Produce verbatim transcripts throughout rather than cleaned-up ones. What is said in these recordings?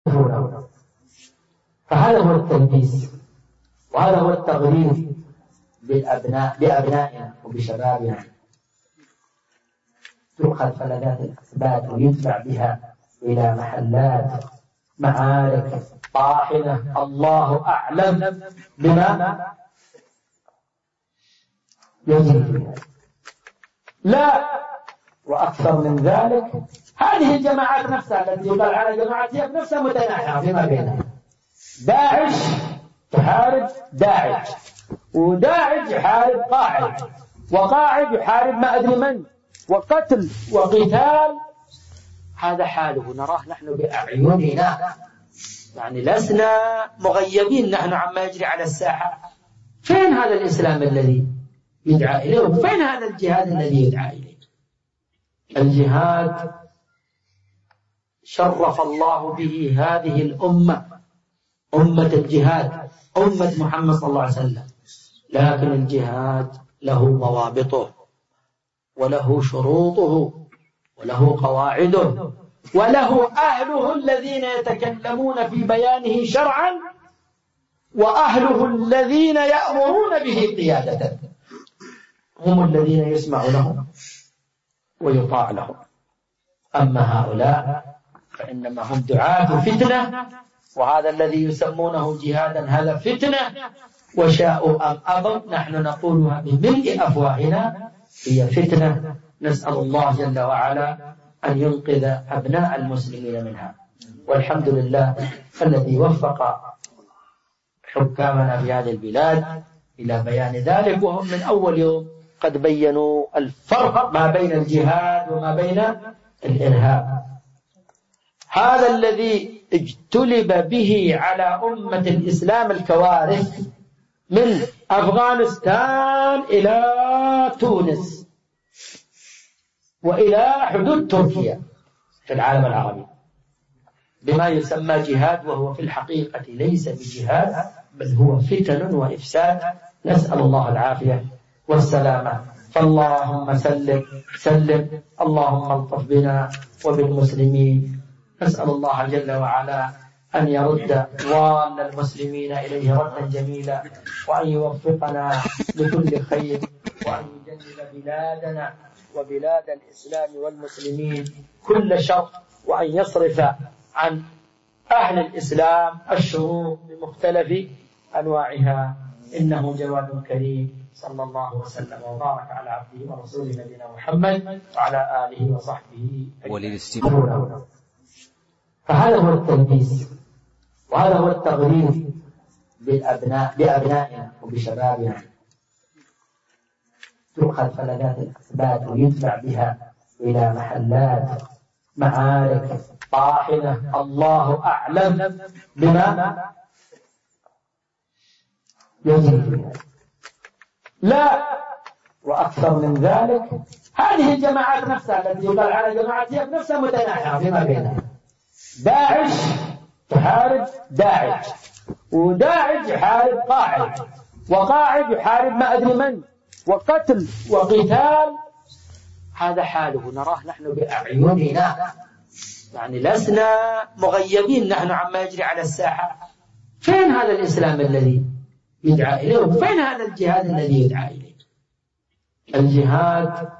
فهذا هو التلبيس، وهذا هو التغريب بالأبناء بأبنائنا وبشبابنا. تؤخذ فلذات الأثبات ويدفع بها إلى محلات معارك طاحنة الله أعلم بما يجري فيها. لا، وأكثر من ذلك هذه الجماعات نفسها التي يقال على جماعات هي نفسها متناحرة فيما بينها. داعش تحارب داعش، وداعش يحارب قاعد، وقاعد يحارب ما أدري من، وقتل وقتال. هذا حاله نراه نحن بأعيننا، يعني لسنا مغيبين نحن عما يجري على الساحة. فين هذا الإسلام الذي يدعى إليه؟ وفين هذا الجهاد الذي يدعى إليه؟ الجهاد شرف الله به هذه الأمة، أمة الجهاد، أمة محمد صلى الله عليه وسلم. لكن الجهاد له ضوابطه وله شروطه وله قواعده وله أهله الذين يتكلمون في بيانه شرعا، وأهله الذين يأمرون به قيادة، هم الذين يسمع لهم ويطاع لهم. أما هؤلاء فإنما هم دعاة فتنة، وهذا الذي يسمونه جهادا هذا فتنة، وشاءوا أم أبوا نحن نقولها بملء أفواهنا هي فتنة. نسأل الله جل وعلا أن ينقذ أبناء المسلمين منها. والحمد لله الذي وفق حكامنا في هذه البلاد إلى بيان ذلك، وهم من أول يوم قد بينوا الفرق ما بين الجهاد وما بين الإرهاب. هذا الذي اجتلب به على أمة الإسلام الكوارث من أفغانستان إلى تونس وإلى حدود تركيا في العالم العربي بما يسمى جهاد، وهو في الحقيقة ليس بجهاد بل هو فتن وإفساد. نسأل الله العافية والسلامة. فاللهم سلم سلم، اللهم الطف بنا وبالمسلمين. نسأل الله جل وعلا أن يرد ضال المسلمين إليه ردا جميلا، وأن يوفقنا لكل خير، وأن يجنب بلادنا وبلاد الإسلام والمسلمين كل شر، وأن يصرف عن أهل الإسلام الشرور بمختلف أنواعها، إنه جواد كريم. صلى الله وسلم وبارك على عبده ورسوله نبينا محمد وعلى آله وصحبه أجمعين. فهذا هو التلبيس، وهذا هو التغريب بالأبناء بأبنائنا وبشبابنا. تؤخذ فلذات الأثبات ويدفع بها إلى محلات معارك طاحنة الله أعلم بما يجري فيها. لا، وأكثر من ذلك هذه الجماعات نفسها التي يقال على جماعات هي نفسها متناحرة فيما بينها. داعش تحارب داعش، وداعش يحارب قاعد، وقاعد يحارب ما أدري من، وقتل وقتال. هذا حاله نراه نحن بأعيننا، يعني لسنا مغيبين نحن عما يجري على الساحة. فين هذا الإسلام الذي يدعى إليه؟ وفين هذا الجهاد الذي يدعى إليه؟ الجهاد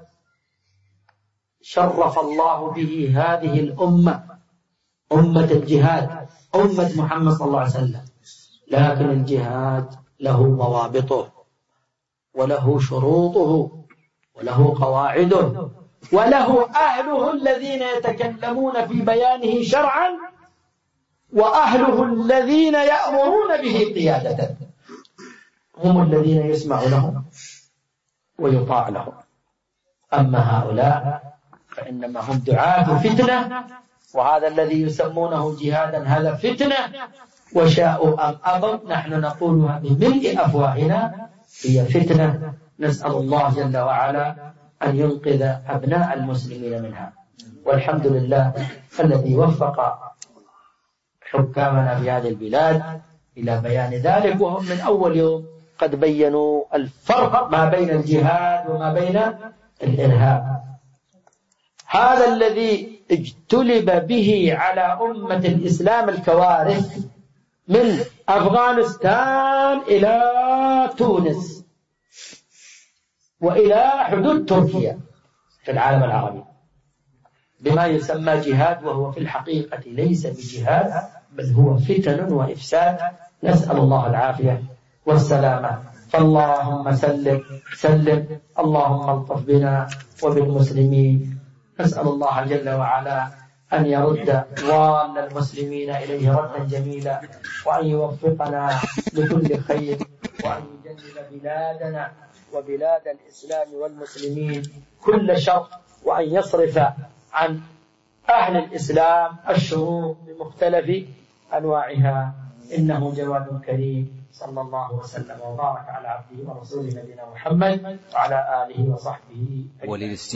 شرف الله به هذه الأمة، أمة الجهاد، أمة محمد صلى الله عليه وسلم. لكن الجهاد له ضوابطه وله شروطه وله قواعده وله أهله الذين يتكلمون في بيانه شرعا، وأهله الذين يأمرون به قيادة، هم الذين يسمع لهم ويطاع لهم. أما هؤلاء فإنما هم دعاة فتنة، وهذا الذي يسمونه جهادا هذا فتنة، وشاءوا أم أبوا نحن نقولها بملء أفواهنا هي فتنة. نسأل الله جل وعلا أن ينقذ أبناء المسلمين منها. والحمد لله الذي وفق حكامنا في هذه البلاد إلى بيان ذلك، وهم من أول يوم قد بينوا الفرق ما بين الجهاد وما بين الإرهاب. هذا الذي اجتلب به على أمة الإسلام الكوارث من أفغانستان إلى تونس وإلى حدود تركيا في العالم العربي بما يسمى جهاد، وهو في الحقيقة ليس بجهاد بل هو فتن وإفساد. نسأل الله العافية والسلامة. فاللهم سلم سلم، اللهم الطف بنا وبالمسلمين. نسأل الله جل وعلا أن يرد ضال المسلمين إليه ردا جميلا، وأن يوفقنا لكل خير، وأن يجنب بلادنا وبلاد الإسلام والمسلمين كل شر، وأن يصرف عن أهل الإسلام الشرور بمختلف أنواعها، إنه جواد كريم. صلى الله وسلم وبارك على عبده ورسوله نبينا محمد وعلى آله وصحبه أجمعين.